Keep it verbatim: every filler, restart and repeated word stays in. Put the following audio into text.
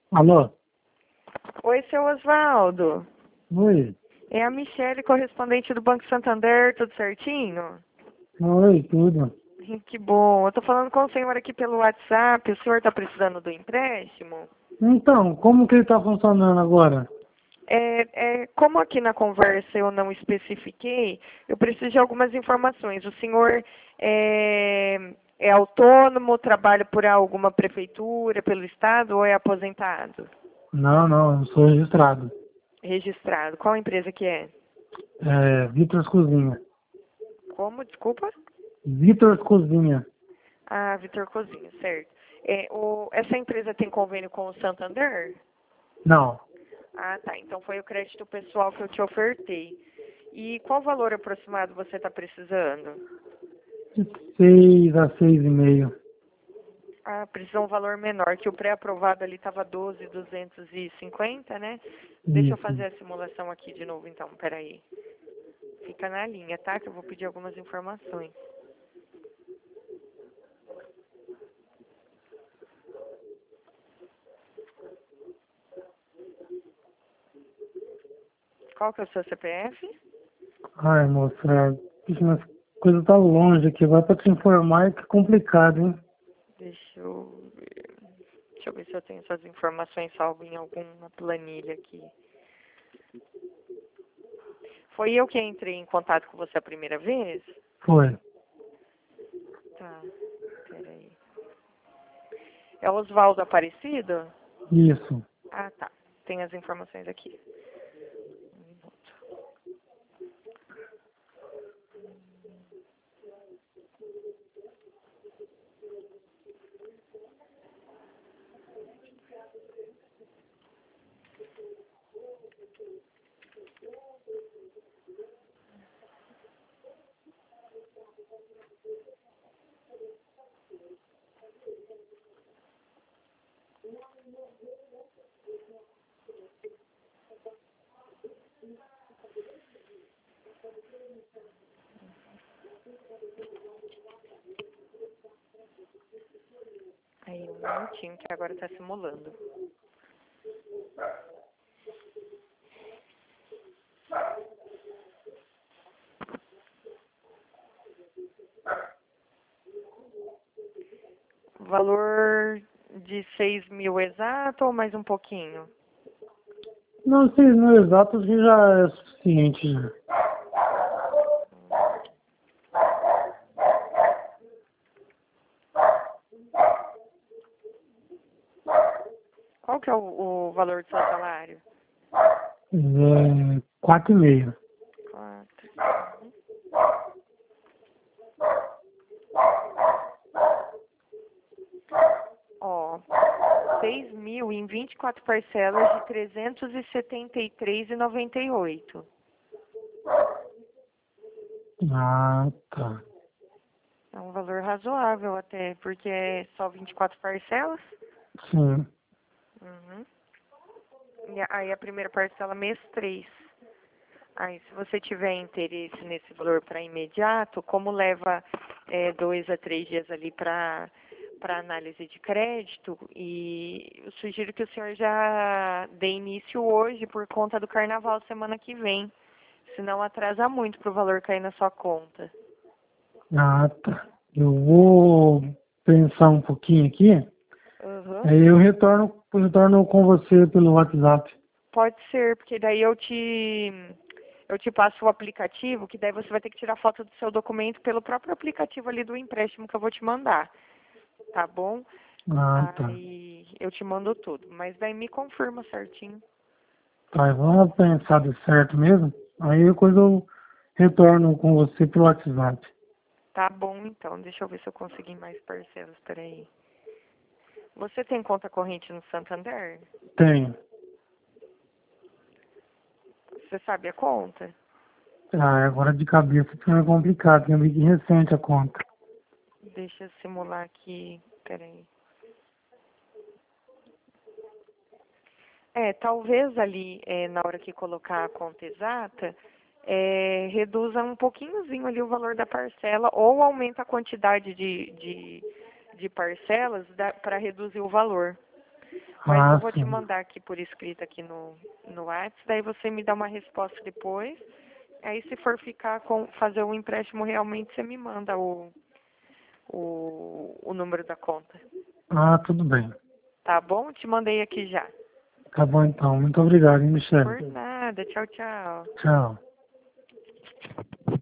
Alô? Oi, seu Osvaldo. Oi. É a Michele, correspondente do Banco Santander, tudo certinho? Oi, tudo. Ih, Que bom. Eu tô falando com o senhor aqui pelo WhatsApp. O senhor tá precisando do empréstimo? Então, como que ele tá funcionando agora? É, é, como aqui na conversa eu não especifiquei, eu preciso de algumas informações. O senhor é, é autônomo, trabalha por alguma prefeitura, pelo estado ou é aposentado? Não, não, eu sou registrado. Registrado. Qual empresa que é? É, Vitor's Cozinha. Como? Desculpa? Vitor's Cozinha. Ah, Vitor Cozinha, certo. É, o, essa empresa tem convênio com o Santander? Não, Ah, tá. Então foi o crédito pessoal que eu te ofertei. E qual valor aproximado você está precisando? de seis a seis e meio. Ah, precisa um valor menor, que o pré-aprovado ali estava doze mil duzentos e cinquenta, né? Deixa eu Isso. fazer a simulação aqui de novo, então. Peraí. Fica na linha, tá? Que eu vou pedir algumas informações. Qual que é o seu C P F? Ai, moça, é, ixi, mas coisa tá longe aqui. Vai pra te informar é que é complicado, hein? Deixa eu ver. Deixa eu ver se eu tenho essas informações salvo em alguma planilha aqui. Foi eu que entrei em contato com você a primeira vez? Foi. Tá, peraí. É Oswaldo Aparecido? Isso. Ah, tá. Tem as informações aqui. Um minuto. Aí, um minutinho, que agora tá simulando. Valor de seis mil exato ou mais um pouquinho? Não, seis mil exatos que já é suficiente já. Qual que é o, o valor do seu salário? É, quatro e meio. Quatro. Ó, seis mil em vinte e quatro parcelas de trezentos e setenta e três reais e noventa e oito. Ah, tá. É um valor razoável até, porque é só vinte e quatro parcelas. Sim. Uhum. E aí a primeira parcela mês três. Aí se você tiver interesse nesse valor para imediato, como leva é, dois a três dias ali para para análise de crédito, e eu sugiro que o senhor já dê início hoje por conta do carnaval semana que vem. Senão atrasa muito para o valor cair na sua conta. Ah, tá. Eu vou pensar um pouquinho aqui. Uhum. Aí eu retorno, eu retorno com você pelo WhatsApp. Pode ser, porque daí eu te eu te passo o aplicativo, que daí você vai ter que tirar foto do seu documento pelo próprio aplicativo ali do empréstimo que eu vou te mandar, tá bom? Ah, tá. Aí eu te mando tudo, mas daí me confirma certinho. Tá, vamos pensar de certo mesmo. Aí depois eu retorno com você pelo WhatsApp. Tá bom, então. Deixa eu ver se eu consegui mais parcelas, peraí. Você tem conta corrente no Santander? Tenho. Você sabe a conta? Ah, agora de cabeça fica complicado, tem bem recente a conta. Deixa eu simular aqui, peraí. É, talvez ali, é, na hora que colocar a conta exata, é, reduza um pouquinhozinho ali o valor da parcela ou aumenta a quantidade de, de, de parcelas para reduzir o valor. Mas Ah, eu vou te sim. mandar aqui por escrito aqui no, no WhatsApp, daí você me dá uma resposta depois. Aí se for ficar com fazer o empréstimo realmente, você me manda o, o, o número da conta. Ah, tudo bem. Tá bom? Te mandei aqui já. Tá bom então. Muito obrigado, hein, Por Michele. nada. Tchau, tchau. Tchau.